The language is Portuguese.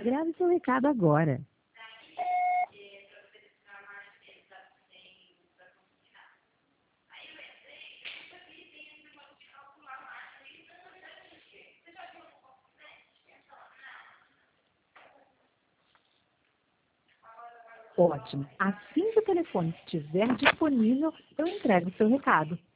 Grave seu recado agora. Ótimo. Assim que o telefone estiver disponível, eu entrego o seu recado.